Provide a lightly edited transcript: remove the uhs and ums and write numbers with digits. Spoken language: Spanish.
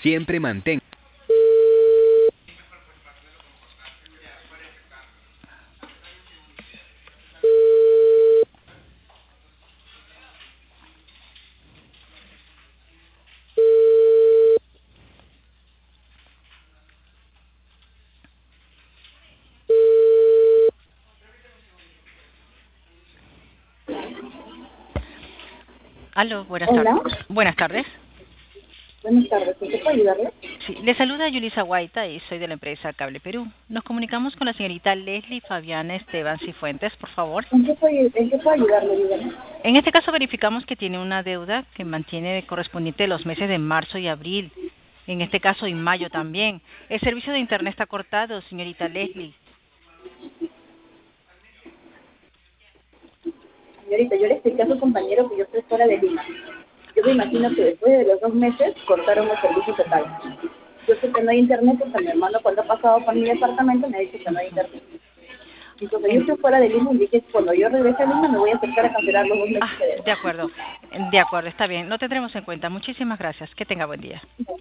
Siempre mantenga. Aló, buenas Hola, tardes. Buenas tardes. buenas tardes. ¿En qué puedo ayudarle? Sí, le saluda Yulisa Guaita y soy de la empresa Cable Perú. Nos comunicamos con la señorita Leslie Fabiana Esteban Cifuentes, por favor. En qué puedo ayudarle, dígame? En este caso verificamos que tiene una deuda que mantiene correspondiente de los meses de marzo y abril. En este caso, en mayo también. El servicio de Internet está cortado, señorita Leslie. Señorita, yo le expliqué a su compañero que yo estoy fuera de Lima. Yo me imagino que después de los 2 meses cortaron el servicio total. Yo sé que no hay internet porque mi hermano cuando ha pasado por mi departamento me ha dicho que no hay internet. Entonces yo En- estoy fuera de Lima y dije, cuando yo regrese a Lima me voy a acercar a cancelar los 2 meses que de debo. acuerdo. De acuerdo, está bien. Lo tendremos en cuenta. Muchísimas gracias. Que tenga buen día.